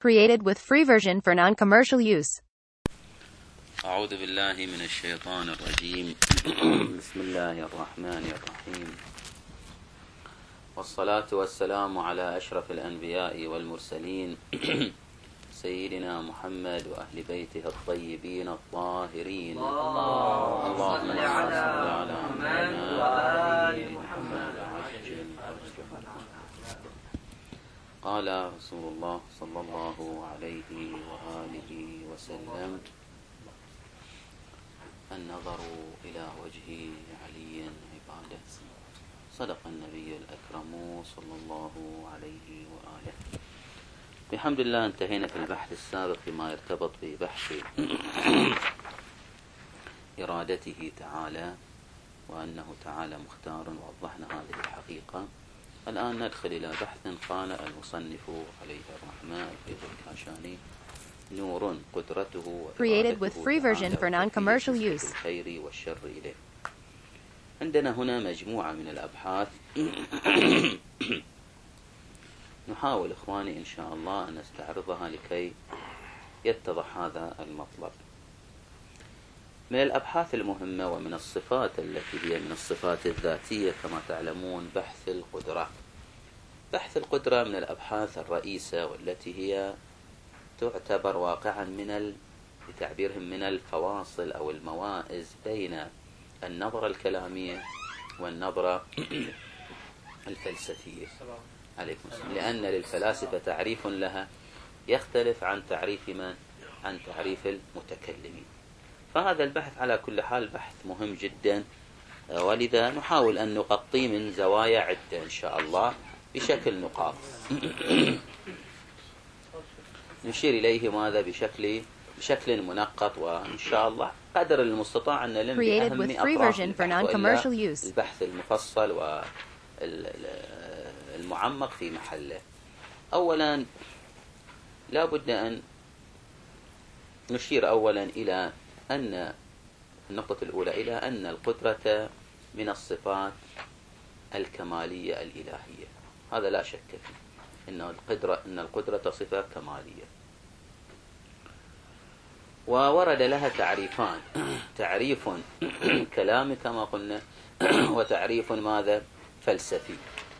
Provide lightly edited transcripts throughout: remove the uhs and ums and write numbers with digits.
Created with free version for non-commercial use. أعوذ بالله من الشيطان الرجيم. بسم الله الرحمن الرحيم، والصلاة والسلام على أشرف الأنبياء والمرسلين سيدنا محمد وأهل بيته الطيبين الطاهرين. اللهم صل على محمد وآل محمد. قال رسول الله صلى الله عليه وآله وسلم: النظر إلى وجه علي عبادة. صدق النبي الأكرم صلى الله عليه وآله. بحمد الله انتهينا في البحث السابق فيما يرتبط ببحث إرادته تعالى، وأنه تعالى مختار، ووضحنا هذه الحقيقة. الآن ندخل إلى بحث قال المصنف عليه الرحمة في الكاشاني: نور قدرته Created with free version for non-commercial use. الخير والشر إليه. عندنا هنا مجموعة من الأبحاث نحاول إخواني إن شاء الله أن نستعرضها لكي يتضح هذا المطلب. من الأبحاث المهمة ومن الصفات التي هي من الصفات الذاتية كما تعلمون بحث القدرة. بحث القدرة من الأبحاث الرئيسة، والتي هي تعتبر واقعا بتعبيرهم من الفواصل أو الموائز بين النظرة الكلامية والنظرة الفلسفية. عليكم السلام. لأن للفلاسفة تعريف لها يختلف عن تعريف من؟ عن تعريف المتكلمين. فهذا البحث على كل حال بحث مهم جدا، ولذا نحاول أن نغطيه من زوايا عدة إن شاء الله بشكل نقاط نشير إليه ماذا بشكل منقط، وإن شاء الله قدر المستطاع أن نلم بأهم أطراف البحث المفصل والمعمق في محله. أولا لا بد أن نشير أولا إلى أن النقطة الأولى إلى أن القدرة من الصفات الكمالية الإلهية. هذا لا شك فيه، أن القدرة صفة كمالية، وورد لها تعريفان: تعريف كلامي كما قلنا، وتعريف ماذا؟ فلسفي.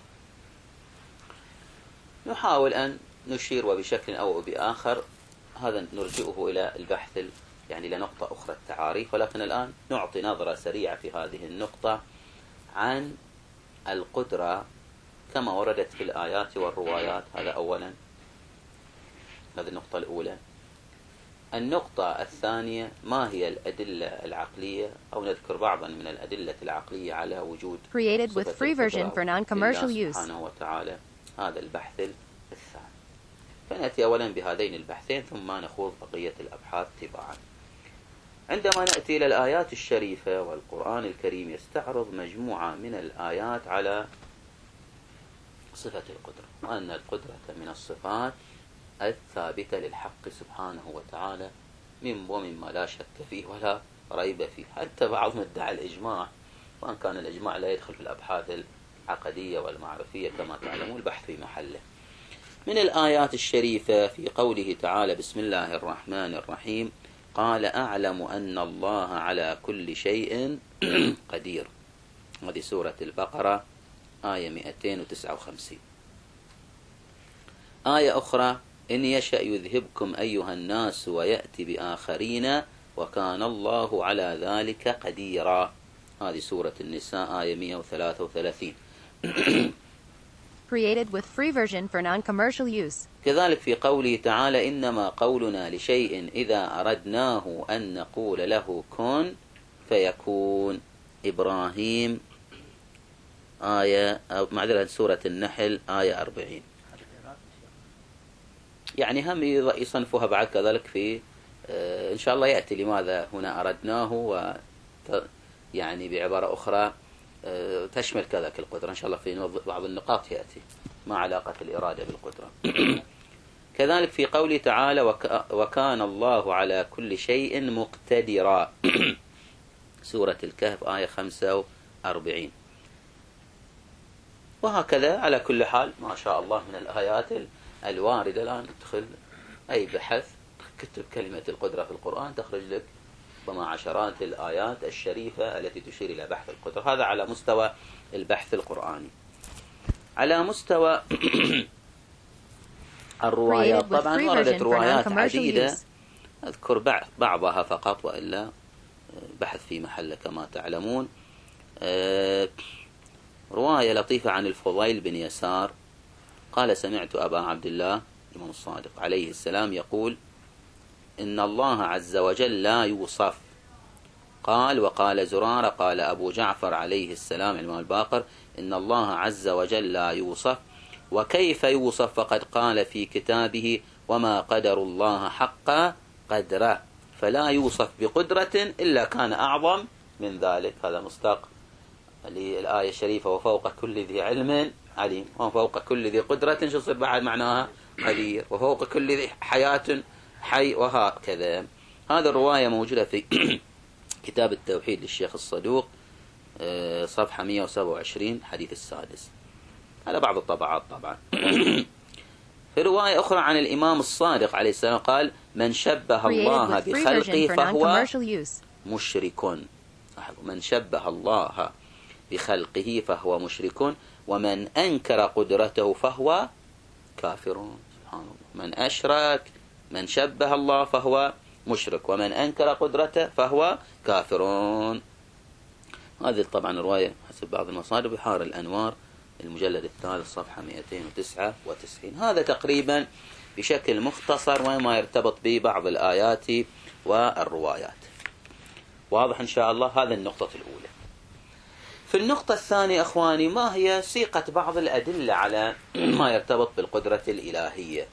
نحاول أن نشير وبشكل أو بآخر، هذا نرجئه إلى البحث يعني لنقطة أخرى التعاريف، ولكن الآن نعطي نظرة سريعة في هذه النقطة عن القدرة كما وردت في الآيات والروايات. هذا أولا، هذه النقطة الأولى. النقطة الثانية: ما هي الأدلة العقلية، أو نذكر بعضا من الأدلة العقلية على وجود Created with free version for non-commercial use. سبحانه وتعالى. هذا البحث الثاني. فنأتي أولا بهذين البحثين ثم نخوض بقية الأبحاث تباعا. عندما نأتي إلى الآيات الشريفة والقرآن الكريم يستعرض مجموعة من الآيات على صفة القدرة، وأن القدرة من الصفات الثابتة للحق سبحانه وتعالى، ومما لا شك فيه ولا ريب فيه. حتى بعضهم ادعى الإجماع، وأن كان الإجماع لا يدخل في الأبحاث العقدية والمعرفية كما تعلمون، البحث في محله. من الآيات الشريفة في قوله تعالى: بسم الله الرحمن الرحيم: قال أعلم أن الله على كل شيء قدير. هذه سورة البقرة آية 259. آية أخرى: إن يشأ يذهبكم أيها الناس ويأتي بآخرين وكان الله على ذلك قديرا. هذه سورة النساء آية 133. Created with free version for non-commercial use. كذلك في قوله تعالى: إنما قولنا لشيء إذا أردناه أن نقول له كن فيكون. إبراهيم معذرة سورة النحل آية 40. يعني هم يصنفوها بعد كذلك في إن شاء الله يأتي لماذا هنا أردناه، يعني بعبارة أخرى تشمل كذلك القدرة إن شاء الله في بعض النقاط يأتي ما علاقة الإرادة بالقدرة. كذلك في قوله تعالى: وكان الله على كل شيء مقتدرا. سورة الكهف آية 45. وهكذا على كل حال ما شاء الله من الآيات الواردة. الآن ندخل أي بحث، كتب كلمة القدرة في القرآن تخرج لك ربما عشرات الآيات الشريفة التي تشير إلى بحث القدرة. هذا على مستوى البحث القرآني. على مستوى الروايات طبعا وردت روايات عديدة، أذكر بعضها فقط وإلا بحث في محله كما تعلمون. رواية لطيفة عن الفضيل بن يسار قال: سمعت أبا عبد الله الإمام الصادق عليه السلام يقول: إن الله عز وجل لا يوصف. قال: وقال زرارة قال أبو جعفر عليه السلام الإمام الباقر: إن الله عز وجل لا يوصف، وكيف يوصف فقد قال في كتابه: وما قدر الله حق قدره، فلا يوصف بقدرة إلا كان أعظم من ذلك. هذا مصداق للآية الشريفة: وفوق كل ذي علم عليم. وفوق كل ذي قدرة شو يصير بعد معناها؟ قدير. وفوق كل ذي حياة حي، وهكذا. هذا الرواية موجودة في كتاب التوحيد للشيخ الصدوق، صفحة 127 حديث السادس، على بعض الطبعات طبعا. في رواية أخرى عن الإمام الصادق عليه السلام قال: من شبه الله بخلقه فهو مشرك. من شبه الله بخلقه فهو مشرك، ومن أنكر قدرته فهو كافر. سبحان الله. من أشرك، من شبه الله فهو مشرك، ومن أنكر قدرته فهو كافرون. هذه طبعا رواية حسب بعض المصادر بحار الأنوار المجلد الثالث صفحة 299. هذا تقريبا بشكل مختصر وما يرتبط ببعض الآيات والروايات. واضح إن شاء الله. هذا النقطة الأولى. في النقطة الثانية أخواني، ما هي سيقة بعض الأدلة على ما يرتبط بالقدرة الإلهية؟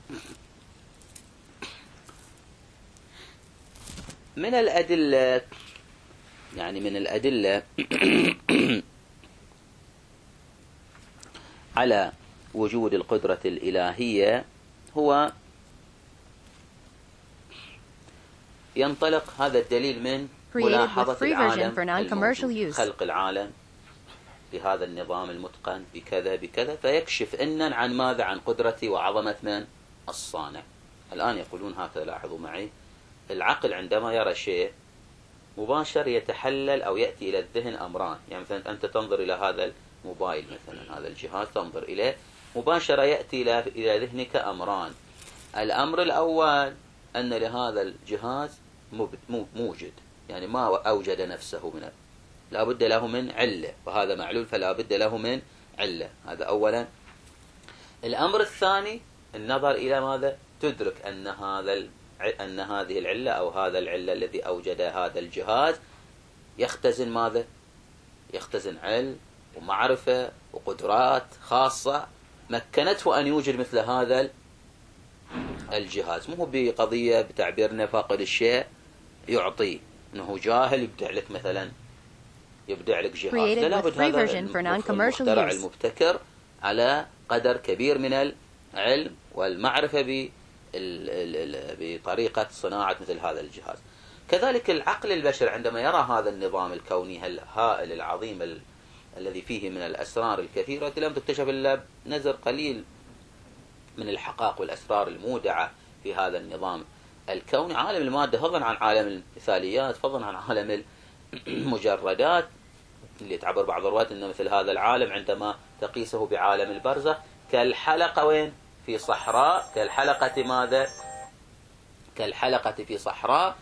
من الأدلة على وجود القدرة الإلهية هو ينطلق هذا الدليل من ملاحظة العالم، خلق العالم بهذا النظام المتقن بكذا بكذا، فيكشف إنن عن ماذا؟ عن قدرة وعظمة من؟ الصانع. الآن يقولون هكذا، لاحظوا معي، العقل عندما يرى شيء مباشر يتحلل أو يأتي إلى الذهن أمران. يعني مثلا أنت تنظر إلى هذا الموبايل مثلا، هذا الجهاز تنظر إليه مباشرة، يأتي إلى ذهنك أمران. الأمر الأول أن لهذا الجهاز موجد، يعني ما أوجد نفسه من، لا بد له من علة، وهذا معلول فلا بد له من علة. هذا أولا. الأمر الثاني النظر إلى ماذا؟ تدرك أن هذه العلة أو هذا العلة الذي أوجد هذا الجهاز يختزن ماذا؟ يختزن علم ومعرفة وقدرات خاصة مكنته أن يوجد مثل هذا الجهاز. مو بقضية بتعبيرنا فاقد الشيء يعطيه، أنه جاهل يبدع لك مثلا، يبدع لك جهاز. لا بد هذا المخترع المبتكر على قدر كبير من العلم والمعرفة بطريقة صناعة مثل هذا الجهاز. كذلك العقل البشري عندما يرى هذا النظام الكوني الهائل العظيم الذي فيه من الأسرار الكثيرة، لم تكتشف إلا نزر قليل من الحقائق والأسرار المودعة في هذا النظام الكوني. عالم المادة فضلا عن عالم المثاليات، فضلا عن عالم المجردات، اللي تعبر بعض الروايات أن مثل هذا العالم عندما تقيسه بعالم البرزخ كالحلقة وين؟ في صحراء، كالحلقة ماذا؟ كالحلقة في صحراء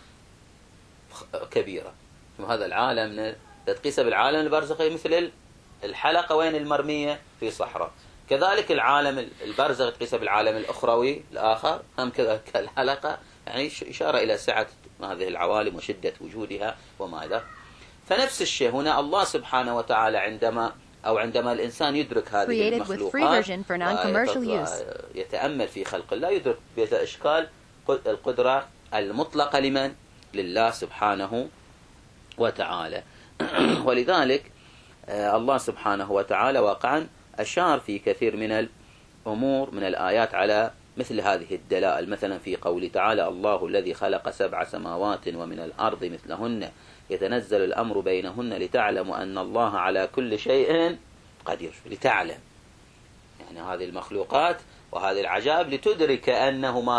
كبيرة. هذا العالم تقيسه بالعالم البرزخي مثل الحلقة وين؟ المرمية في صحراء. كذلك العالم البرزخ تقيسه بالعالم الأخروي الآخر هم كذلك الحلقة، يعني إشارة إلى سعة هذه العوالم وشدة وجودها وماذا. فنفس الشيء هنا الله سبحانه وتعالى عندما الإنسان يدرك هذه المخلوقات يتأمل في خلق الله، يدرك بهذا إشكال القدرة المطلقة لمن؟ لله سبحانه وتعالى. ولذلك الله سبحانه وتعالى واقعا أشار في كثير من الأمور من الآيات على مثل هذه الدلائل. مثلا في قوله تعالى: الله الذي خلق 7 سماوات ومن الأرض مثلهن يتنزل الأمر بينهن لتعلموا أن الله على كل شيء قدير. لتعلم يعني هذه المخلوقات وهذه العجائب لتدرك أنه ماذا؟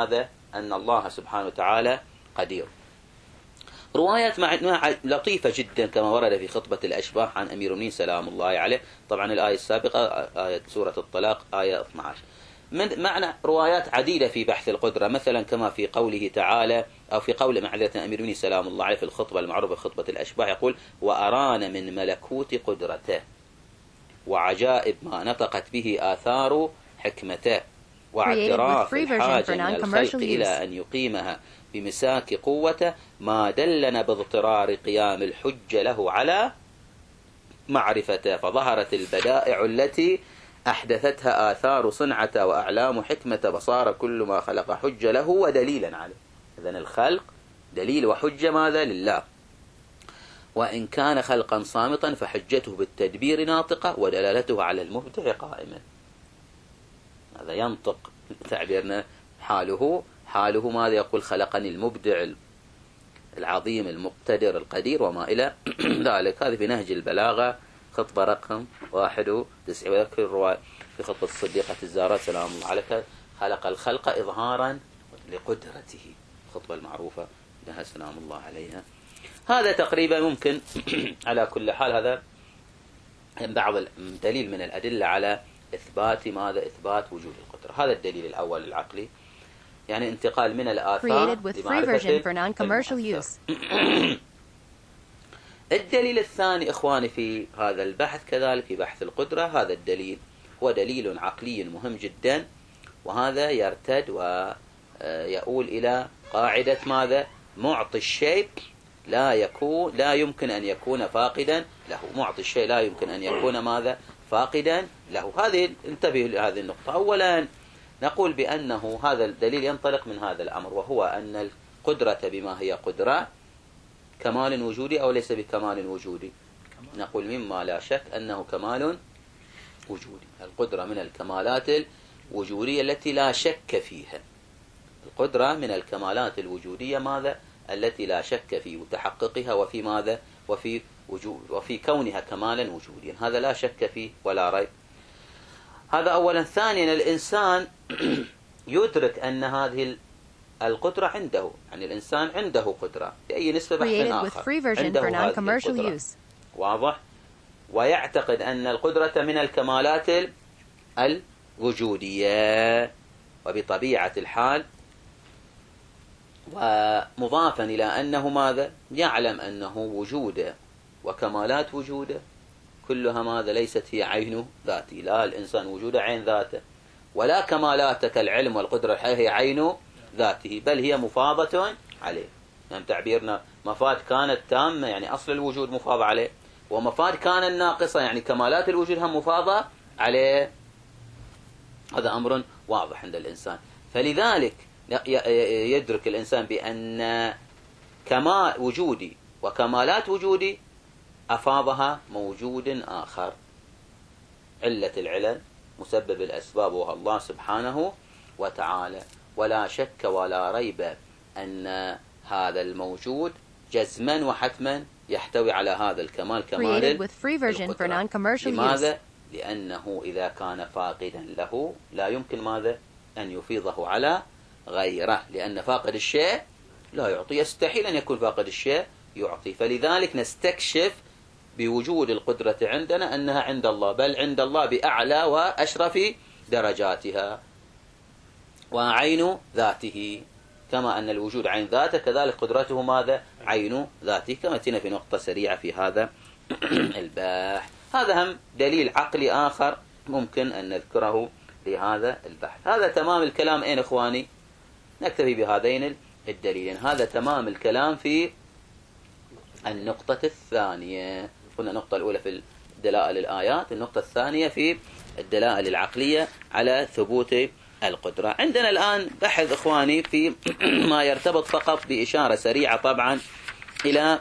أن الله سبحانه وتعالى قدير. روايات لطيفة جدا كما ورد في خطبة الأشباح عن أمير المؤمنين سلام الله عليه. طبعا الآية السابقة آية سورة الطلاق آية 12. من معنى روايات عديدة في بحث القدرة، مثلا كما في قوله تعالى أو في قول معذرة أمير المؤمنين سلام الله عليه في الخطبة المعروفة خطبة الأشباح، يقول: وأرانا من ملكوت قدرته وعجائب ما نطقت به آثار حكمته واعتراف الحاجة من الخلق إلى أن يقيمها بمساك قوته ما دلنا باضطرار قيام الحجة له على معرفته، فظهرت البدائع التي أحدثتها آثار صنعة وأعلام حكمة، فصار كل ما خلق حجة له ودليلا عليه. إذن الخلق دليل وحجة ماذا؟ لله. وإن كان خلقا صامتا فحجته بالتدبير ناطقة ودلالته على المبدع قائمة. هذا ينطق تعبيرنا حاله ماذا؟ يقول: خلقني المبدع العظيم المقتدر القدير وما إلى ذلك. هذه في نهج البلاغة خطبة رقم 91. ويذكر الرواية في خطبة الصديقة الزهراء سلام الله عليها: خلق الخلق إظهارا لقدرته، الخطبة المعروفة لها سلام الله عليها. هذا تقريبا ممكن على كل حال هذا بعض دليل من الأدلة على إثبات ماذا؟ إثبات وجود القدرة. هذا الدليل الأول العقلي، يعني انتقال من الآثار لمعرفة. الدليل الثاني إخواني في هذا البحث كذلك في بحث القدرة، هذا الدليل هو دليل عقلي مهم جدا، وهذا يرتد ويؤول إلى قاعدة ماذا؟ معطي الشيء لا يمكن أن يكون فاقدا له. معطي الشيء لا يمكن أن يكون ماذا؟ فاقدا له. هذه انتبهوا لهذه النقطة. أولا نقول بأنه هذا الدليل ينطلق من هذا الأمر، وهو أن القدرة بما هي قدرة كمال وجودي أو ليس بكمال وجودي؟ نقول مما لا شك أنه كمال وجودي. القدرة من الكمالات الوجودية التي لا شك فيها. القدرة من الكمالات الوجودية ماذا؟ التي لا شك في تحققها وفي ماذا؟ وفي كونها كمالا وجوديا، هذا لا شك فيه ولا ريب. هذا أولا. ثانيا الإنسان يدرك أن هذه القدرة عنده، يعني الإنسان عنده قدرة بأي نسبة بحث آخر عنده هذه القدرة. واضح؟ ويعتقد أن القدرة من الكمالات الوجودية، وبطبيعة الحال ومضافا إلى أنه ماذا؟ يعلم أنه وجوده وكمالات وجوده كلها ماذا؟ ليست هي عين ذاته. لا الإنسان وجوده عين ذاته، ولا كمالاتك العلم والقدرة هي عين ذاته، بل هي مفاضة عليه. يعني تعبيرنا مفاد كانت تامة، يعني أصل الوجود مفاضة عليه، ومفاد كان ناقصة، يعني كمالات الوجود هم مفاضة عليه. هذا أمر واضح عند الإنسان. فلذلك يدرك الإنسان بأن كمال وجودي وكمالات وجودي أفاضها موجود آخر، علة العلل مسبب الأسباب وهو الله سبحانه وتعالى. ولا شك ولا ريب أن هذا الموجود جزما وحتما يحتوي على هذا الكمال، كمال القدرة. لماذا؟ لأنه إذا كان فاقدا له لا يمكن ماذا؟ أن يفيضه على غيره، لأن فاقد الشيء لا يعطي، يستحيل أن يكون فاقد الشيء يعطي. فلذلك نستكشف بوجود القدرة عندنا أنها عند الله، بل عند الله بأعلى وأشرف درجاتها، وعين ذاته. كما أن الوجود عين ذاته كذلك قدرته ماذا؟ عين ذاته، كما تنا في نقطة سريعة في هذا البحث. هذا هم دليل عقلي آخر ممكن أن نذكره لهذا البحث. هذا تمام الكلام. أين إخواني؟ نكتفي بهذين الدليلين. هذا تمام الكلام في النقطة الثانية. قلنا النقطة الأولى في دلائل الآيات، النقطة الثانية في الدلائل العقلية على ثبوت القدرة. عندنا الآن بحث إخواني في ما يرتبط فقط بإشارة سريعة طبعا إلى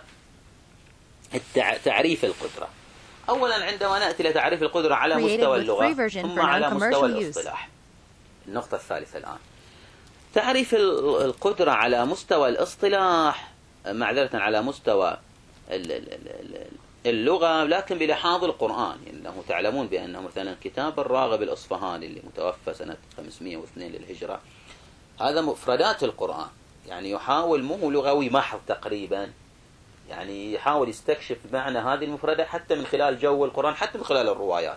تعريف القدرة. أولا عندما نأتي لتعريف القدرة على مستوى اللغة ثم على مستوى الاصطلاح. النقطة الثالثة الآن تعريف القدرة على مستوى الاصطلاح، معذرة على مستوى اللغة، لكن بلحاظ القرآن. إنه تعلمون بأنه مثلا كتاب الراغب الأصفهاني اللي متوفى سنة 502 للهجرة، هذا مفردات القرآن، يعني يحاول مو لغوي محض تقريبا، يعني يحاول يستكشف معنى هذه المفردة حتى من خلال جو القرآن، حتى من خلال الروايات.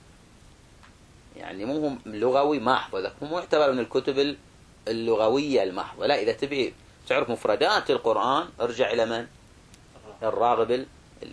يعني مو لغوي محض، هذا مو يعتبر من الكتب اللغوية المحضة، لا. إذا تبي تعرف مفردات القرآن ارجع إلى من؟ الراغب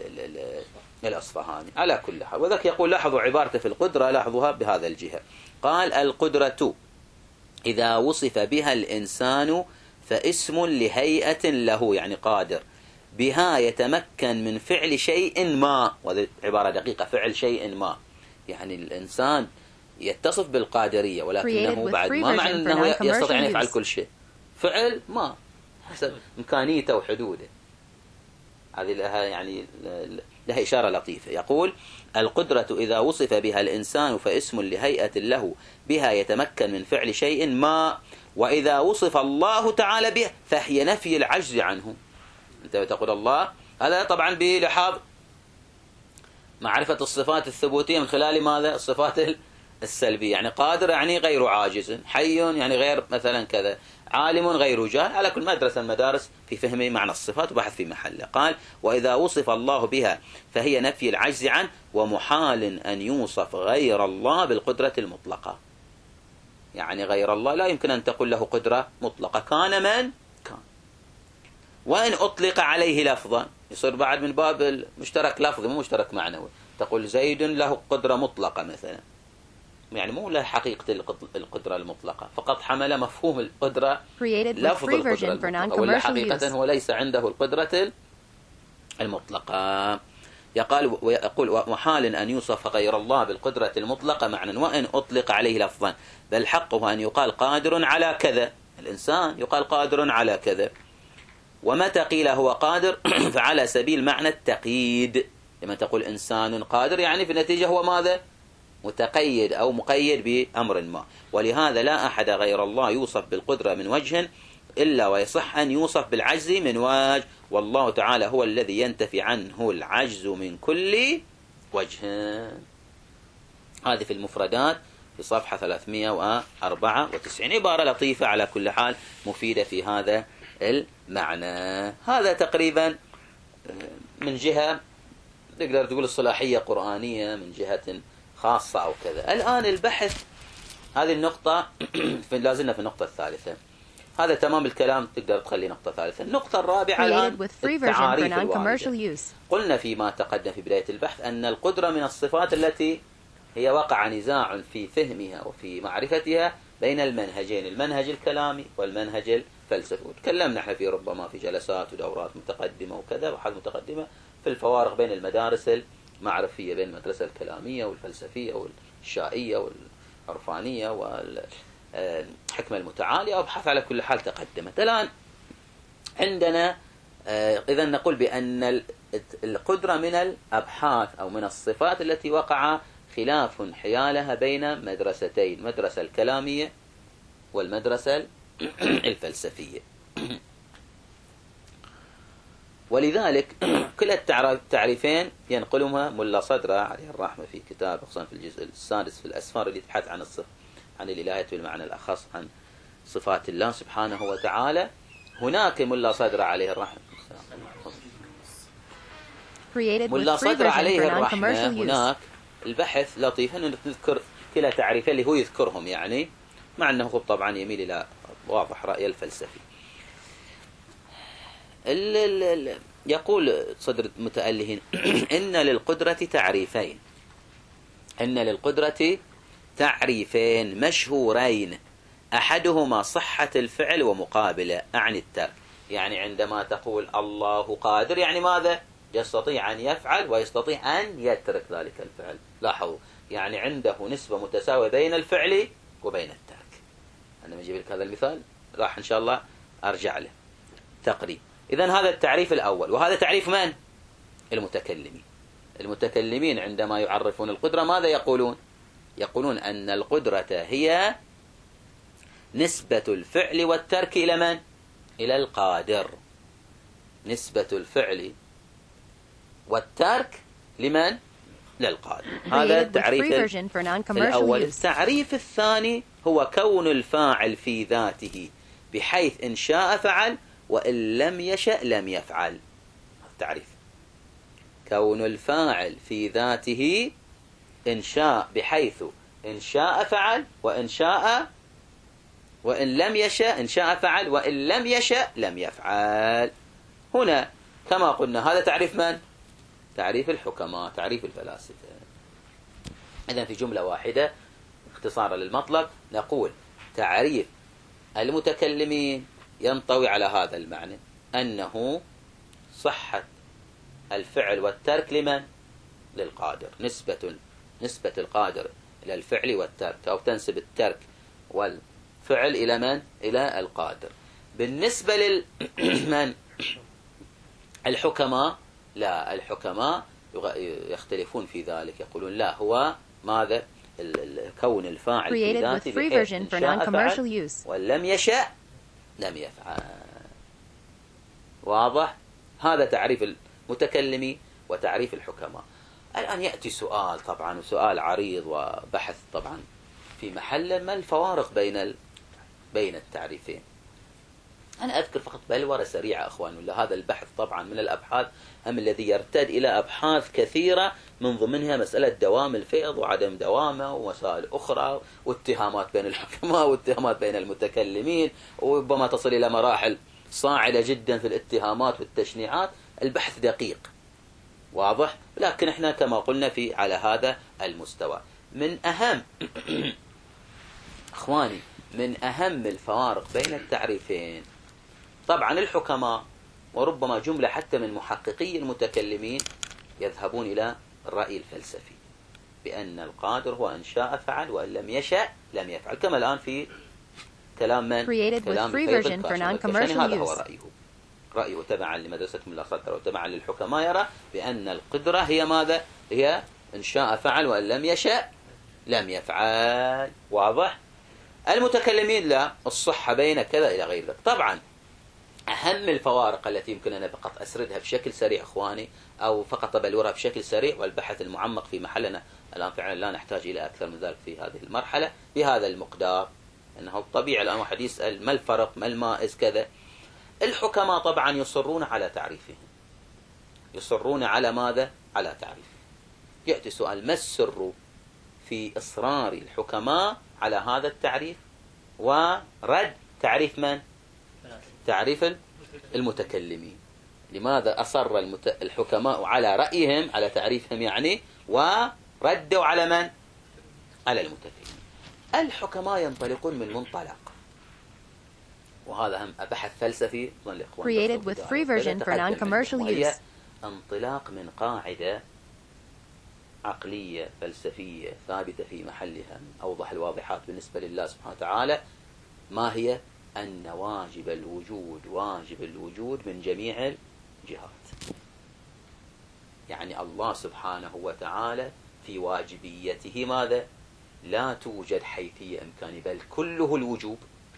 الأصفهاني. على كل حال، وذلك يقول لاحظوا عبارته في القدرة، لاحظوها بهذا الجهة. قال: القدرة إذا وصف بها الإنسان فاسم لهيئة له، يعني قادر، بها يتمكن من فعل شيء ما. وهذه عبارة دقيقة، فعل شيء ما، يعني الإنسان يتصف بالقادرية، ولكنه بعد ما معنى أنه يستطيع أن يفعل كل شيء. فعل ما حسب إمكانيته وحدوده. هذه لها يعني لها إشارة لطيفة. يقول: القدرة إذا وصف بها الإنسان فاسم لهيئة له، بها يتمكن من فعل شيء ما. وإذا وصف الله تعالى به فهي نفي العجز عنه. أنت تقول الله، هذا طبعا بلحاظ معرفة الصفات الثبوتية من خلال ماذا؟ الصفات السلبية، يعني قادر يعني غير عاجز، حي يعني غير مثلا كذا، عالم غير جاهل. على كل مدرسة المدارس في فهم معنى الصفات وبحث في محله. قال: وإذا وصف الله بها فهي نفي العجز عنه، ومحال أن يوصف غير الله بالقدرة المطلقة. يعني غير الله لا يمكن أن تقول له قدرة مطلقة، كان من كان. وإن أطلق عليه لفظا، يصير بعد من باب المشترك لفظي مو مشترك معنوي. تقول زيد له قدرة مطلقة مثلا، يعني مو له حقيقة القدرة المطلقة، فقط حمل مفهوم القدرة لفظ القدرة المطلقة، ولا حقيقة هو ليس عنده القدرة المطلقة. يقول: ومحال أن يوصف غير الله بالقدرة المطلقة معنى وإن أطلق عليه لفظا، بل حقه أن يقال قادر على كذا. الإنسان يقال قادر على كذا، ومتى قيل هو قادر فعلى سبيل معنى التقييد. لما تقول إنسان قادر يعني في النتيجة هو ماذا؟ متقيد أو مقيد بأمر ما. ولهذا لا أحد غير الله يوصف بالقدرة من وجه إلا ويصح أن يوصف بالعجز من وجه، والله تعالى هو الذي ينتفي عنه العجز من كل وجه. هذه في المفردات في صفحة 394. عبارة لطيفة على كل حال، مفيدة في هذا المعنى. هذا تقريبا من جهة تقدر تقول الصلاحية قرآنية، من جهة خاصة أو كذا. الآن البحث، هذه النقطة لازلنا في النقطة الثالثة. هذا تمام الكلام، تقدر تخلي نقطة ثالثة. النقطة الرابعة الآن التعاريف الواردة. قلنا فيما تقدم في بداية البحث أن القدرة من الصفات التي هي وقع نزاع في فهمها وفي معرفتها بين المنهجين، المنهج الكلامي والمنهج الفلسفي. وتكلمنا احنا في ربما في جلسات ودورات متقدمة وكذا وحد متقدمة في الفوارق بين المدارس المعرفية، بين المدرسة الكلامية والفلسفية والشائية والعرفانية والحكمة المتعالية، وابحث على كل حال تقدمت. الآن عندنا إذا نقول بأن القدرة من الأبحاث أو من الصفات التي وقع خلاف حيالها بين مدرستين، المدرسة الكلامية والمدرسة الفلسفية. ولذلك كلا التعريفين ينقلهما ملا صدرة عليه الرحمة في كتاب، خصوصا في الجزء السادس في الأسفار اللي تبحث عن عن الإلهية بالمعنى الأخص، عن صفات الله سبحانه وتعالى. هناك ملا صدرة عليه الرحمة، ملا صدرة عليه الرحمة، هناك البحث لطيف أنه نذكر كلا تعريفين اللي هو يذكرهم، يعني مع أنه طبعا يميل إلى واضح رأي الفلسفي. يقول صدر المتألهين: إن للقدرة تعريفين، إن للقدرة تعريفين مشهورين، أحدهما صحة الفعل ومقابله أعني الترك. يعني عندما تقول الله قادر يعني ماذا؟ يستطيع أن يفعل ويستطيع أن يترك ذلك الفعل. لاحظوا، يعني عنده نسبة متساوية بين الفعل وبين الترك. أنا أجيب لك هذا المثال راح إن شاء الله أرجع له تقريب. إذن هذا التعريف الأول، وهذا تعريف من؟ المتكلمين. المتكلمين عندما يعرفون القدرة ماذا يقولون؟ يقولون أن القدرة هي نسبة الفعل والترك إلى من؟ إلى القادر. نسبة الفعل والترك لمن؟ للقادر. هذا التعريف الأول. التعريف الثاني هو كون الفاعل في ذاته بحيث إن شاء فعل وإن لم يشأ لم يفعل. التعريف: كون الفاعل في ذاته إن شاء، بحيث إن شاء فعل وإن لم يشأ، إن شاء فعل وإن لم يشأ لم يفعل. هنا كما قلنا هذا تعريف من؟ تعريف الحكماء، تعريف الفلاسفة. إذن في جملة واحدة اختصارا للمطلب نقول تعريف المتكلمين ينطوي على هذا المعنى، أنه صحة الفعل والترك لمن؟ للقادر. نسبة القادر إلى الفعل والترك، أو تنسب الترك والفعل إلى من؟ إلى القادر. بالنسبة لمن؟ الحكماء لا، الحكماء يختلفون في ذلك، يقولون لا، هو ماذا؟ كون الفاعل في ذاته بحيث إن شاء فعل ولم يشأ لم يفعل. واضح؟ هذا تعريف المتكلمين وتعريف الحكماء. الآن يأتي سؤال طبعا، وسؤال عريض وبحث طبعا في محله: ما الفوارق بين التعريفين؟ أنا أذكر فقط بلورة سريعة أخوان، ولا هذا البحث طبعا من الأبحاث الذي يرتد إلى أبحاث كثيرة، من ضمنها مسألة دوام الفيض وعدم دوامه، ومسائل أخرى، واتهامات بين الحكماء واتهامات بين المتكلمين، وربما تصل إلى مراحل صاعدة جدا في الاتهامات والتشنيعات. البحث دقيق واضح، لكن احنا كما قلنا على هذا المستوى. من أهم أخواني من أهم الفوارق بين التعريفين طبعا الحكماء، وربما جملة حتى من محققي المتكلمين، يذهبون إلى الرأي الفلسفي بأن القادر هو إن شاء فعل وإن لم يشأ لم يفعل، كما الآن في كلام من؟ كلام الكاشاني. هذا هو رأيه تبعا لمدرسة ملا صدر وتبعا للحكماء، يرى بأن القدرة هي ماذا؟ هي إن شاء فعل وإن لم يشأ لم يفعل. واضح؟ المتكلمين لا، الصحة بين كذا إلى غير ذلك. طبعا أهم الفوارق التي يمكن أنا فقط أسردها بشكل سريع أخواني، أو فقط أبلورها بشكل سريع، والبحث المعمق في محلنا الآن فعلا لا نحتاج إلى أكثر من ذلك في هذه المرحلة بهذا المقدار. أنه الطبيعي الآن واحد يسأل ما الفرق، ما المائز كذا. الحكماء طبعا يصرون على تعريفهم، يصرون على ماذا؟ على تعريفهم. يأتي سؤال: ما السر في إصرار الحكماء على هذا التعريف ورد تعريف من؟ تعريف المتكلمين. لماذا أصر الحكماء على رأيهم، على تعريفهم يعني، وردوا على من؟ على المتكلمين. الحكماء ينطلقون من منطلق، وهذا هم بحث فلسفي created with free version for non-commercial use. انطلاق من قاعدة عقلية فلسفية ثابتة في محلها، من أوضح الواضحات بالنسبة لله سبحانه وتعالى. ما هي؟ أن واجب الوجود من جميع الجهات. يعني الله سبحانه وتعالى في واجبيته ماذا؟ لا توجد حيثية إمكانية، بل كله الوجوب،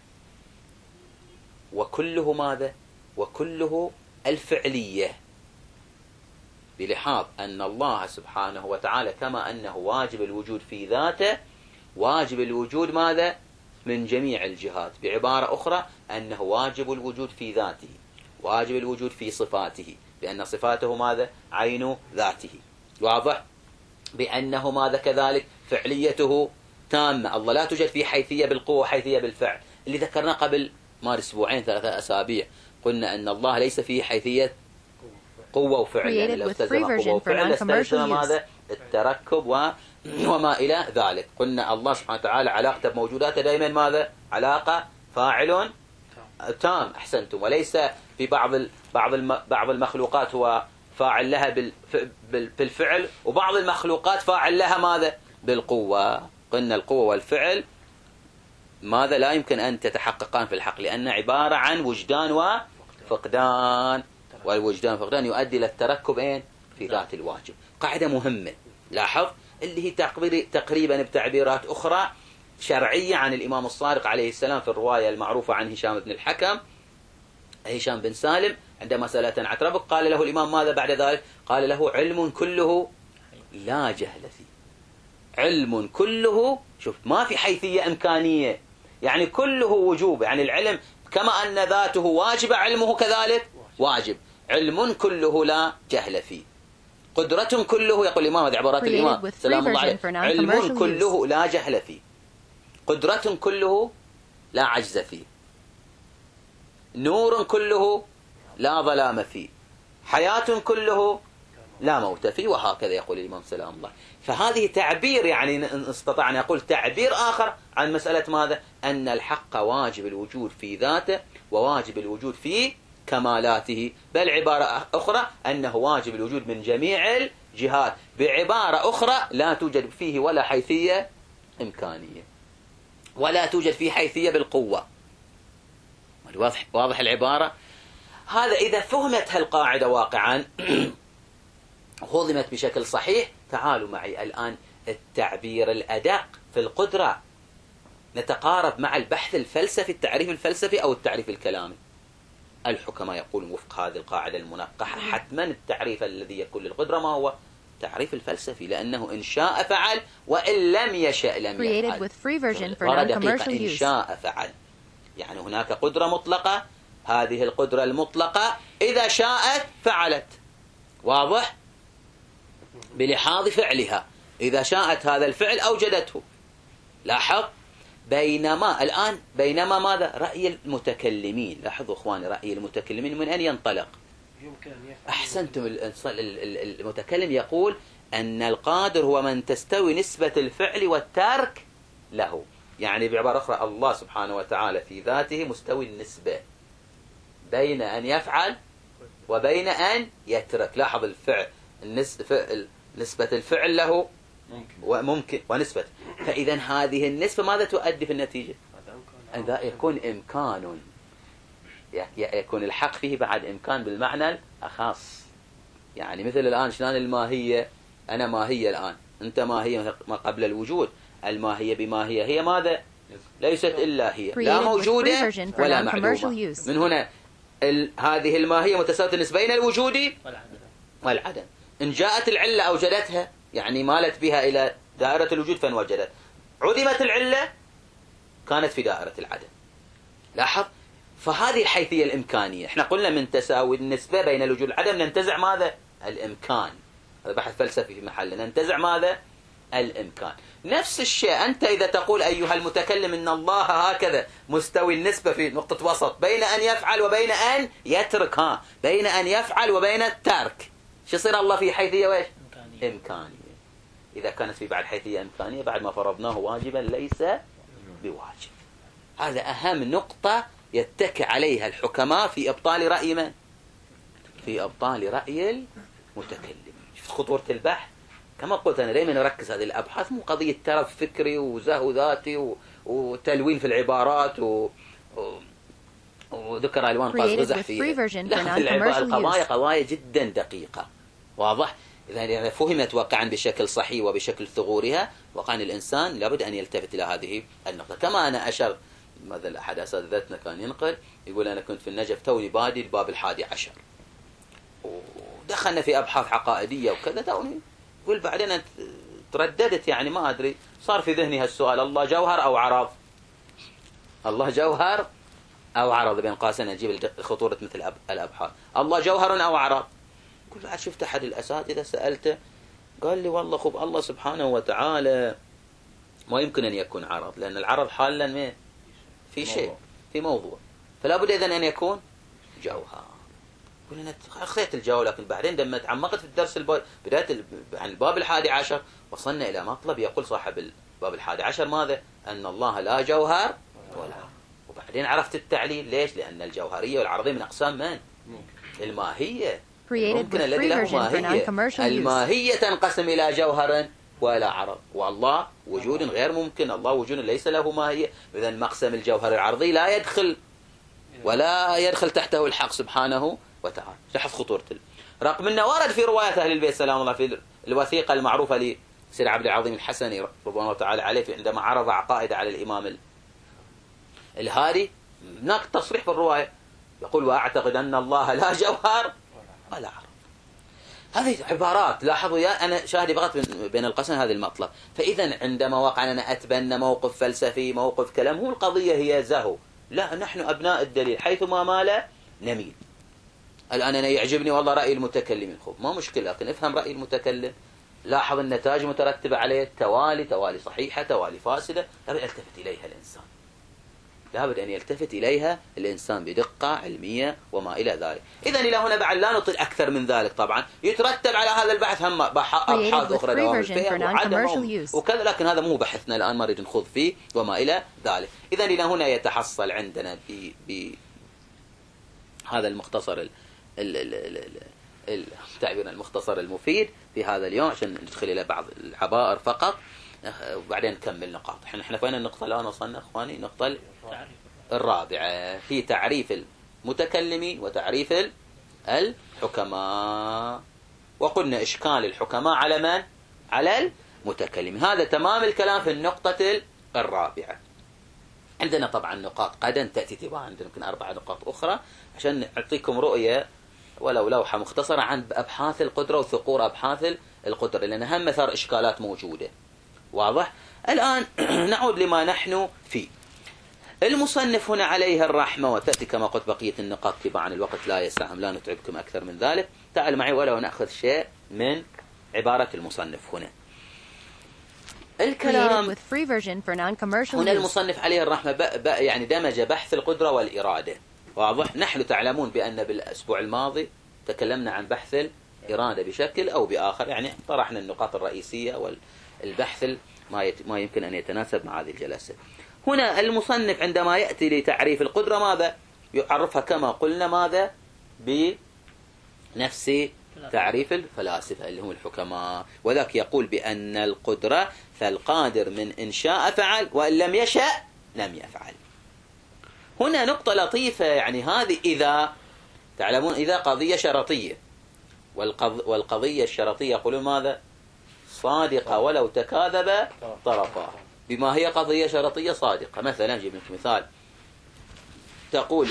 وكله ماذا؟ وكله الفعلية، بلحاظ أن الله سبحانه وتعالى كما أنه واجب الوجود في ذاته، واجب الوجود ماذا؟ من جميع الجهات. بعبارة أخرى أنه واجب الوجود في ذاته، واجب الوجود في صفاته، لأن صفاته ماذا؟ عين ذاته. واضح؟ بأنه ماذا كذلك؟ فعليته تامة. الله لا توجد في حيثية بالقوة وحيثية بالفعل، اللي ذكرنا قبل ما أسبوعين 3 أسابيع، قلنا أن الله ليس فيه حيثية قوة وفعل، يعني لو استلزم قوة وفعل استلزم ماذا؟ التركب وما إلى ذلك. قلنا الله سبحانه وتعالى علاقته بموجوداته دائما ماذا؟ علاقة فاعل تام. أحسنتم. وليس في بعض المخلوقات هو فاعل لها بالفعل، وبعض المخلوقات فاعل لها ماذا؟ بالقوة. قلنا القوة والفعل ماذا؟ لا يمكن أن تتحققان في الحق، لأن عبارة عن وجدان وفقدان، والوجدان فقدان يؤدي إلى التركب في ذات الواجب. قاعدة مهمة لاحظ، اللي هي تقريبا بتعبيرات أخرى شرعية عن الإمام الصادق عليه السلام في الرواية المعروفة عن هشام بن الحكم، هشام بن سالم، عندما سأل عن عتربك قال له الإمام ماذا بعد ذلك؟ قال له: علم كله لا جهل فيه. علم كله، شوف، ما في حيثية إمكانية، يعني كله وجوب، يعني العلم كما أن ذاته واجب علمه كذلك واجب. علم كله لا جهل فيه، قدرة كله، يقول الإمام هذه عبارات الإمام سلام الله عليه، علم كله لا جهل فيه، قدرة كله لا عجز فيه، نور كله لا ظلام فيه، حياة كله لا موت فيه، وهكذا يقول الإمام سلام الله. فهذه تعبير، يعني نستطيع أن يقول تعبير آخر عن مسألة ماذا؟ أن الحق واجب الوجود في ذاته وواجب الوجود في كمالاته، بل عبارة أخرى أنه واجب الوجود من جميع الجهات، بعبارة أخرى لا توجد فيه ولا حيثية إمكانية، ولا توجد فيه حيثية بالقوة. واضح العبارة؟ هذا إذا فهمت هالقاعدة واقعا وهضمت بشكل صحيح. تعالوا معي الآن التعبير الأدق في القدرة، نتقارب مع البحث الفلسفي، التعريف الفلسفي أو التعريف الكلامي. الحكماء يقولون وفق هذه القاعدة المنقحة حتما التعريف الذي يكون للقدرة ما هو؟ التعريف الفلسفي، لأنه إن شاء فعل وإن لم يشأ لم يفعل. إن شاء فعل، يعني هناك قدرة مطلقة، هذه القدرة المطلقة إذا شاءت فعلت، واضح؟ بلحاظ فعلها، إذا شاءت هذا الفعل أوجدته. لاحظ، بينما ماذا؟ رأي المتكلمين، لاحظوا إخواني، رأي المتكلمين من أين ينطلق؟ أحسنتم، المتكلم يقول أن القادر هو من تستوي نسبة الفعل والترك له، يعني بعبارة أخرى الله سبحانه وتعالى في ذاته مستوي النسبة بين أن يفعل وبين أن يترك. لاحظ الفعل، نسبة الفعل له وممكن ونسبة، فإذا هذه النسبة ماذا تؤدي في النتيجة؟ أن يكون إمكان، يكون الحق فيه بعد إمكان بالمعنى الأخص. يعني مثل الآن شلون الماهية، أنا ماهية الآن، أنت ماهية ما قبل الوجود، الماهية بماهية هي ماذا؟ ليست إلا هي، لا موجودة ولا معلومة. من هنا هذه الماهية متساوية النسبة بين الوجود والعدم. إن جاءت العلة أوجدتها، يعني مالت بها إلى دائرة الوجود فانوجدت. عدمت العلة كانت في دائرة العدم. لاحظ، فهذه الحيثية الإمكانية. احنا قلنا من تساوي النسبة بين الوجود والعدم ننتزع ماذا؟ الإمكان. هذا بحث فلسفي في محله، ننتزع ماذا؟ الإمكان. نفس الشيء أنت إذا تقول أيها المتكلم إن الله هكذا مستوي النسبة في نقطة وسط بين أن يفعل وبين أن يترك، بين أن يفعل وبين الترك، شو يصير الله في حيثية وإيش؟ إمكانية. إذا كانت في بعد حيثية إمكانية بعد ما فرضناه واجبا ليس بواجب. هذا أهم نقطة يتكئ عليها الحكماء في إبطال رأي من؟ في إبطال رأي المتكلم. شفت خطورة البحث؟ كما قلت أنا دائما أركز هذه الأبحاث مو قضية ترف فكري وزهو ذاتي وتلوين في العبارات وذكر ألوان قاص غزح فيها. القضايا قضايا جدا دقيقة، واضح؟ إذا فهمت واقعا بشكل صحيح وبشكل ثغورها، وقعا الإنسان لابد أن يلتفت إلى هذه النقطة. كما أنا أشرت، مثل أحد أساتذتنا كان ينقل يقول أنا كنت في النجف توني بادي الباب 11 ودخلنا في أبحاث عقائدية وكذا، توني يقول بعدين ترددت، يعني ما أدري، صار في ذهني هالسؤال: الله جوهر أو عرض؟ الله جوهر أو عرض؟ بين قاسين نجيب خطورة مثل الأبحاث. الله جوهر أو عرض؟ قل بعد شفت أحد الأساتذة سألته قال لي والله خب الله سبحانه وتعالى ما يمكن أن يكون عرض، لأن العرض حالا في شيء، في موضوع، فلا بد إذن أن يكون جوهر. قلنا أخذت الجواب، لكن بعدين لما تعمقت في الدرس بداية عن الباب 11 وصلنا إلى مطلب يقول صاحب الباب 11 ماذا؟ أن الله لا جوهر ولا عرض. وبعدين عرفت التعليل. ليش؟ لأن الجوهرية والعرضية من أقسام من؟ الماهية. ممكن الذي له ماهية، الماهية تنقسم إلى جوهر ولا عرض، والله وجود غير ممكن، الله وجود ليس له ماهية. إذا مقسم الجوهر العرضي لا يدخل ولا يدخل تحته الحق سبحانه وتعالى. لاحظ خطورة. رغم أنه ورد في روايات أهل البيت سلام الله في الوثيقة المعروفة لسيد عبد العظيم الحسني رضوان الله تعالى عليه عندما عرض عقائد على الإمام الهادي، هناك تصريح في الرواية يقول: وأعتقد أن الله لا جوهر ولا عرض. هذه عبارات، لاحظوا أنا شاهدي فقط بين القسم هذا المطلب. فإذا عندما وقع أنا أتبنى موقف فلسفي، موقف كلام، هو القضية هي زهو، لا، نحن أبناء الدليل، حيثما مال نميل. الآن أنا يعجبني والله رأي المتكلمين، خب ما مشكلة، لكن افهم رأي المتكلم، لاحظ النتائج مترتبة عليه، توالي صحيحة، توالي فاسدة، لابد أن يلتفت إليها الإنسان، لابد أن يلتفت إليها الإنسان بدقة علمية وما إلى ذلك. إذا إلى هنا بعد لا نطيل أكثر من ذلك. طبعا يترتب على هذا البحث هم أبحاث أخرى، دوام الفهم وعدم وكذا، لكن هذا مو بحثنا الآن، ما نريد نخوض فيه وما إلى ذلك. إذا إلى هنا يتحصل عندنا هذا المختصر تعبيرنا المختصر المفيد في هذا اليوم، عشان ندخل إلى بعض العبائر فقط وبعدين نكمل نقاط. احنا فين النقطة الآن وصلنا اخواني؟ النقطة الرابعة في تعريف المتكلمين وتعريف الحكماء. وقلنا إشكال الحكماء على من؟ على المتكلم. هذا تمام الكلام في النقطة الرابعة. عندنا طبعا نقاط قد تأتي تباعا، عندنا يمكن 4 نقاط أخرى عشان نعطيكم رؤية ولو لوحة مختصرة عن أبحاث القدرة وثقور أبحاث القدرة، لأن هم مثار إشكالات موجودة. واضح؟ الآن نعود لما نحن فيه. المصنف هنا عليه الرحمة، وتأتي كما قلت بقية النقاط تباعا، الوقت لا يسعهم، لا نتعبكم أكثر من ذلك. تعال معي ولو نأخذ شيء من عبارة المصنف هنا. الكلام هنا المصنف عليه الرحمة يعني دمج بحث القدرة والإرادة. واضح؟ نحن تعلمون بأن بالأسبوع الماضي تكلمنا عن بحث الإرادة بشكل أو بآخر، يعني طرحنا النقاط الرئيسية والبحث ما يمكن أن يتناسب مع هذه الجلسة. هنا المصنف عندما يأتي لتعريف القدرة ماذا؟ يعرفها كما قلنا ماذا؟ بنفس تعريف الفلاسفة اللي هم الحكماء، وذاك يقول بأن القدرة فالقادر من إن شاء فعل وإن لم يشأ لم يفعل. هنا نقطة لطيفة، يعني هذه إذا تعلمون إذا قضية شرطية، والقضية الشرطية يقولون ماذا؟ صادقة ولو تكاذب طرفاها. بما هي قضية شرطية صادقة، مثلا نجيب لك مثال، تقول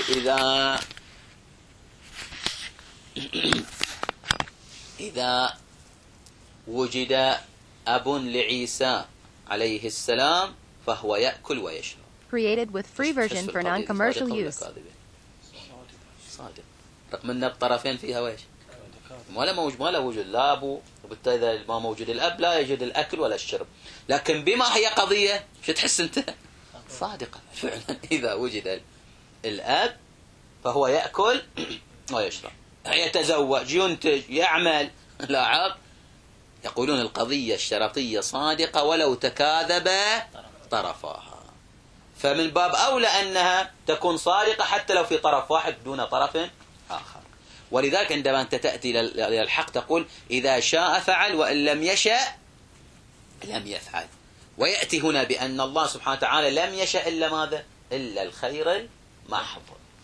إذا وجد أب لعيسى عليه السلام فهو يأكل ويشرب. Created with free version for non-commercial use. صادق. رغم أن الطرفين فيها ويش؟ ما لا وجود لا أبو، وبالتالي إذا ما موجود الأب لا يوجد الأكل ولا الشرب. لكن بما هي قضية شو تحس أنت؟ صادقة فعلا. إذا وجد الأب فهو يأكل ويشرب، يتزوج، ينتج، يعمل. لاحظ يقولون القضية الشرطية صادقة ولو تكاذب طرفاها، فمن باب أولى أنها تكون صادقة حتى لو في طرف واحد دون طرف آخر. ولذلك عندما أنت تأتي إلى الحق تقول إذا شاء فعل وإن لم يشأ لم يفعل. ويأتي هنا بأن الله سبحانه وتعالى لم يشأ إلا ماذا؟ إلا الخير المحض.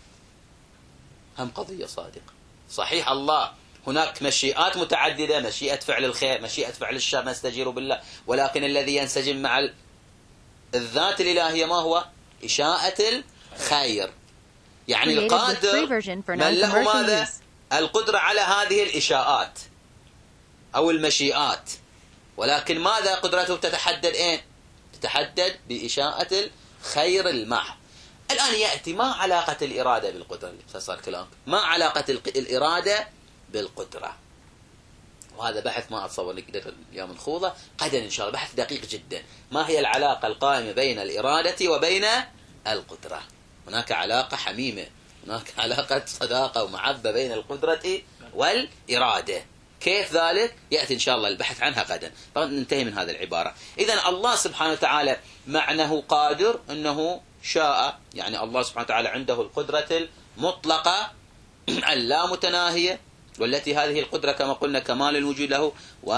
هم قضية صادقة. صحيح الله هناك مشيئات متعددة، مشيئة فعل الخير، مشيئة فعل الشر، نستجير بالله، ولكن الذي ينسجم مع الذات الإلهية ما هو؟ إشاءة الخير. يعني القادر من له ماذا؟ القدرة على هذه الإشاءات أو المشيئات، ولكن ماذا قدرته تتحدد إيه؟ تتحدد بإشاءة الخير المحض. الآن يأتي ما علاقة الإرادة بالقدرة اللي صار كلام، ما علاقة الإرادة بالقدرة؟ وهذا بحث ما أتصور لك اليوم نخوضه، غدا إن شاء الله بحث دقيق جدا. ما هي العلاقة القائمة بين الإرادة وبين القدرة؟ هناك علاقة حميمة، هناك علاقة صداقة ومحبة بين القدرة والإرادة. كيف ذلك؟ يأتي إن شاء الله البحث عنها غدا. ننتهي من هذه العبارة. إذن الله سبحانه وتعالى معناه قادر أنه شاء، يعني الله سبحانه وتعالى عنده القدرة المطلقة اللامتناهية، والتي هذه القدرة كما قلنا كمال الوجود له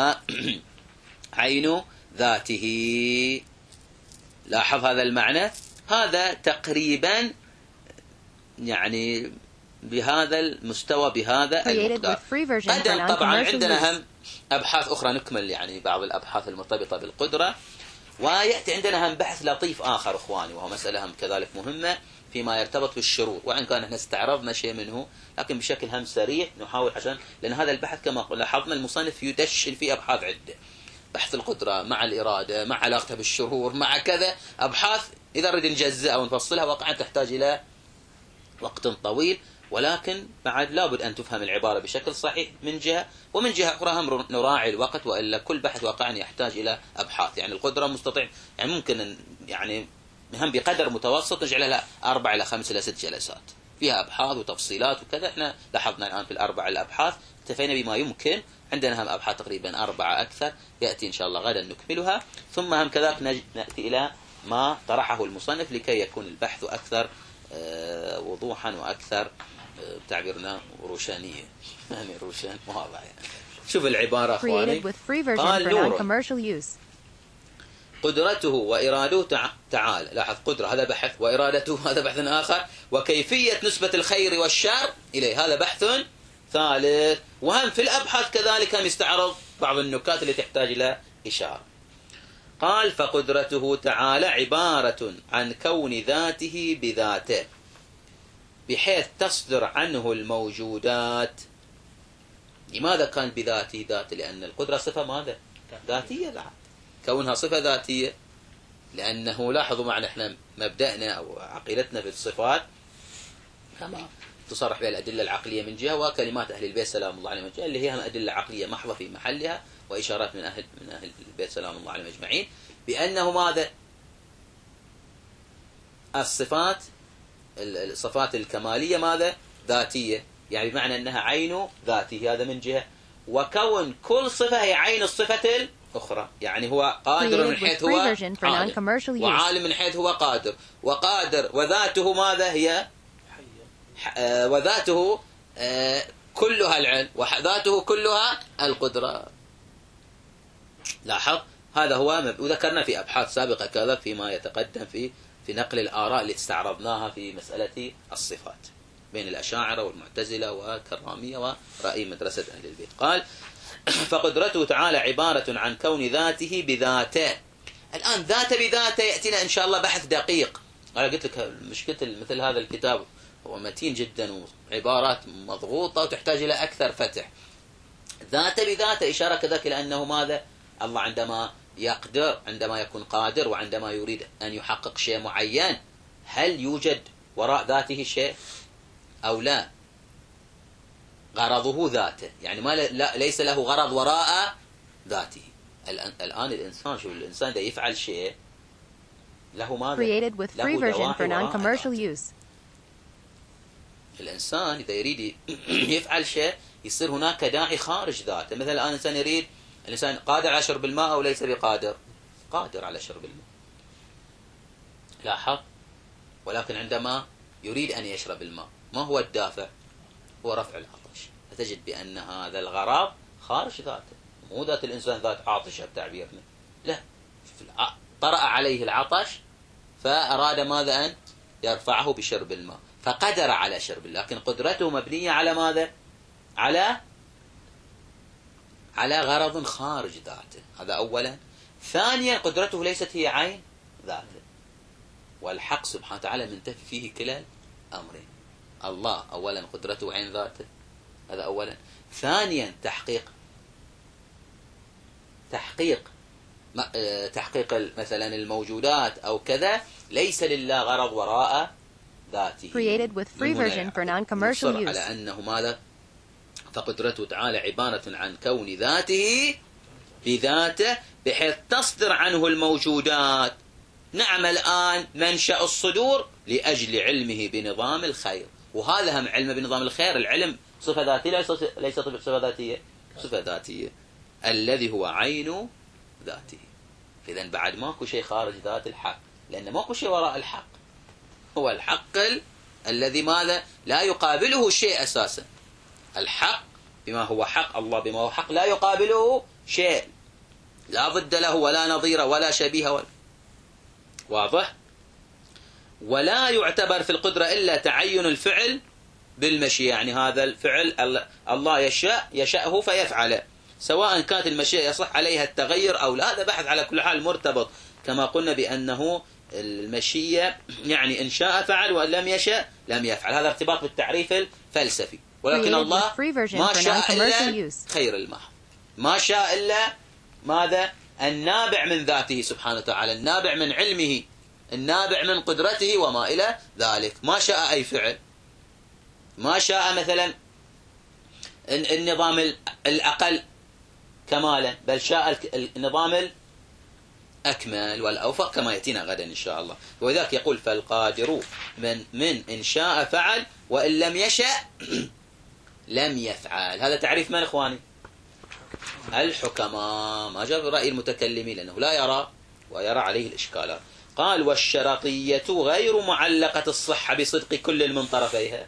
وعين ذاته. لاحظ هذا المعنى، هذا تقريبا يعني بهذا المستوى بهذا المقدار. قدم طبعا عندنا هم أبحاث أخرى نكمل يعني بعض الأبحاث المرتبطة بالقدرة، ويأتي عندنا هم بحث لطيف آخر إخواني، وهو مسألة هم كذلك مهمة فيما يرتبط بالشروط، وإن كان احنا استعرضنا شيء منه لكن بشكل هم سريع نحاول، عشان لأن هذا البحث كما لاحظنا المصنف يدشن فيه أبحاث عدة. بحث القدرة مع الإرادة مع علاقتها بالشعور مع كذا، أبحاث إذا نريد نجزئها ونفصلها واقعا تحتاج إلى وقت طويل، ولكن بعد لابد أن تفهم العبارة بشكل صحيح من جهة، ومن جهة أخرى هم نراعي الوقت، وإلا كل بحث واقعا يحتاج إلى أبحاث. يعني القدرة مستطيع يعني ممكن يعني هم بقدر متوسط نجعلها لا 4 إلى 5 إلى 6 جلسات فيها أبحاث وتفصيلات وكذا. احنا لاحظنا الآن في ال4 الأبحاث اكتفينا بما يمكن، عندنا هم أبحاث تقريبا 4 أكثر يأتي إن شاء الله غدا نكملها. ثم هم كذلك نأتي إلى ما طرحه المصنف لكي يكون البحث أكثر وضوحا وأكثر بتعبيرنا روشانية. يعني روشان واضح يعني. شوف العبارة أخواني، قال نور قدرته وإرادته تعالى. لاحظ قدرة هذا بحث، وإرادته هذا بحث آخر، وكيفية نسبة الخير والشر إليه هذا بحث ثالث. وهم في الأبحاث كذلك هم يستعرض بعض النكات اللي تحتاج إلى إشارة. قال فقدرته تعالى عبارة عن كون ذاته بذاته بحيث تصدر عنه الموجودات. لماذا كان بذاته ذاته؟ لأن القدرة صفة ماذا؟ ذاتية. لا كونها صفة ذاتية لأنه لاحظوا معنا احنا مبدأنا أو عقيدتنا في الصفات كما تصرح بها الأدلة العقلية من جهة، وكلمات أهل البيت سلام الله عليهم من جهة، اللي هي هم أدلة عقلية محضة في محلها وإشارات من أهل البيت سلام الله عليهم أجمعين، بأنه ماذا؟ الصفات الكمالية ماذا؟ ذاتية، يعني بمعنى أنها عين ذاته، هذا من جهة. وكون كل صفة هي عين الصفة الأخرى، يعني هو قادر من حيث هو عالم، وعالم من حيث هو قادر، وقادر وذاته ماذا هي؟ وذاته كلها العلم، وذاته كلها القدرة. لاحظ هذا هو، وذكرنا في أبحاث سابقة كذا فيما يتقدم في نقل الآراء اللي استعرضناها في مسألة الصفات بين الأشاعرة والمعتزلة والكرامية ورأي مدرسة أهل البيت. قال فقدرته تعالى عبارة عن كون ذاته بذاته. الآن ذاته بذاته يأتينا إن شاء الله بحث دقيق. أنا قلت لك مشكلة مثل هذا الكتاب هو متين جدا وعبارات مضغوطة وتحتاج إلى أكثر فتح. ذاته بذاته إشارة كذلك لأنه ماذا؟ الله عندما يقدر، عندما يكون قادر، وعندما يريد أن يحقق شيء معين، هل يوجد وراء ذاته شيء أو لا؟ غرضه ذاته، يعني ليس له غرض وراء ذاته. الآن الإنسان، شو الإنسان إذا يفعل شيء له ماذا؟ له دواعي. الإنسان إذا يريد يفعل شيء يصير هناك داعي خارج ذاته. مثلا الآن الإنسان يريد، الإنسان قادر على شرب الماء أو ليس بقادر؟ قادر على شرب الماء، لاحظ. ولكن عندما يريد أن يشرب الماء ما هو الدافع؟ هو رفع العطش. فتجد بأن هذا الغرض خارج ذاته، مو ذات الإنسان ذات عاطشة بتعبيرنا، لا، طرأ عليه العطش فأراد ماذا؟ أن يرفعه بشرب الماء، فقدر على شرب الماء. لكن قدرته مبنية على ماذا؟ على غرض خارج ذاته، هذا أولا. ثانيا قدرته ليست هي عين ذاته، والحق سبحانه وتعالى منتفي فيه كلا الأمرين. الله أولا قدرته عين ذاته، هذا أولا. ثانيا تحقيق مثلا الموجودات أو كذا ليس لله غرض وراء ذاته. على أنه ماذا؟ فقدرته تعالى عبارة عن كون ذاته بذاته بحيث تصدر عنه الموجودات. نعم الآن منشأ الصدور لأجل علمه بنظام الخير، وهذا هم علم بنظام الخير. العلم صفة ذاتية ليس صفة ذاتية، صفة ذاتية الذي هو عين ذاته. إذن بعد ماكو شيء خارج ذات الحق، لأن ماكو شيء وراء الحق. هو الحق الذي ماذا؟ لا يقابله شيء أساسا. الحق بما هو حق، الله بما هو حق لا يقابله شيء، لا ضد له ولا نظير ولا شبيه واضح. ولا يعتبر في القدرة إلا تعين الفعل بالمشيئة، يعني هذا الفعل الله يشاءه فيفعله، سواء كانت المشيئة يصح عليها التغير أو لا. هذا بحث على كل حال مرتبط، كما قلنا بأنه المشيئة يعني إن شاء فعل وإن لم يشاء لم يفعل. هذا ارتباط بالتعريف الفلسفي. ولكن الله ما شاء إلا خير المحض، ما شاء إلا ماذا؟ النابع من ذاته سبحانه وتعالى، النابع من علمه، النابع من قدرته وما إلى ذلك. ما شاء أي فعل، ما شاء مثلا النظام الأقل كمالا، بل شاء النظام الأكمل والأوفق كما يأتينا غدا إن شاء الله. وذلك يقول فالقادر من إن شاء فعل وإن لم يشأ لم يفعل. هذا تعريف من إخواني؟ الحكماء، ما جاء برأي المتكلمين لأنه لا يرى ويرى عليه الإشكالات. قال والشرطية غير معلقة الصحة بصدق كل من طرفيها.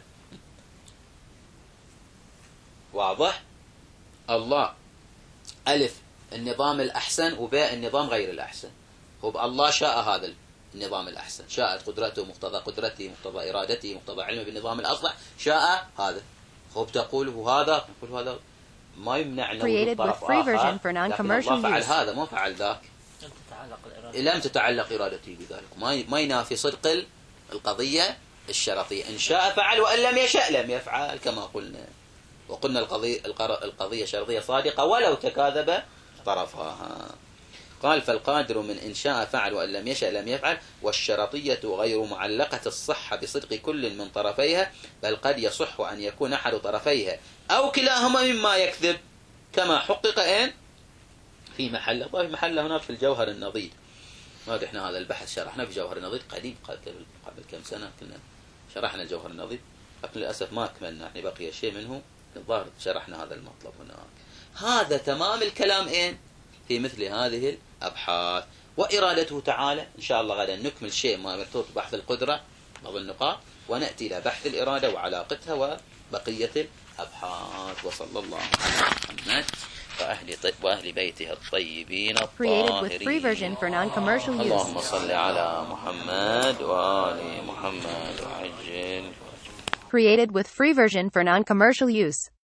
واضح؟ الله ألف النظام الأحسن وباء النظام غير الأحسن. هو الله شاء هذا النظام الأحسن، شاءت قدرته مقتضى قدرته مقتضى إرادته مقتضى علمه بالنظام الأصلح، شاء هذا. هو تقول هذا، نقول هذا ما يمنع أنه وجود طرف آخر، لكن الله فعل هذا ما فعل ذاك، لم تتعلق إرادته بذلك. ما ينافي صدق القضية الشرطية. إن شاء فعل وإن لم يشأ لم يفعل كما قلنا. وقلنا القضية شرطية صادقة ولو تكاذب طرفاها. قال فالقادر من إن شاء فعل وإن لم يشأ لم يفعل، والشرطية غير معلقة الصحة بصدق كل من طرفيها، بل قد يصح أن يكون أحد طرفيها أو كلاهما مما يكذب، كما حقق في محل هناك في الجوهر النضيد. ما احنا هذا البحث شرحنا في جوهر النضيد قديم، قبل كم سنة كنا شرحنا الجوهر النضيد، لكن للأسف ما أكملنا، يعني بقي شيء منه الظاهر شرحنا هذا المطلب هناك. هذا تمام الكلام في مثل هذه الأبحاث. وإرادته تعالى إن شاء الله غدا نكمل شيء ما مرتبط بحث القدرة بعض النقاط، ونأتي إلى بحث الإرادة وعلاقتها وبقية الأبحاث. وصلى الله على محمد وأهل بيته الطيبين الطاهرين. اللهم صل على محمد وآل محمد وعجل. Created with free version for non-commercial use.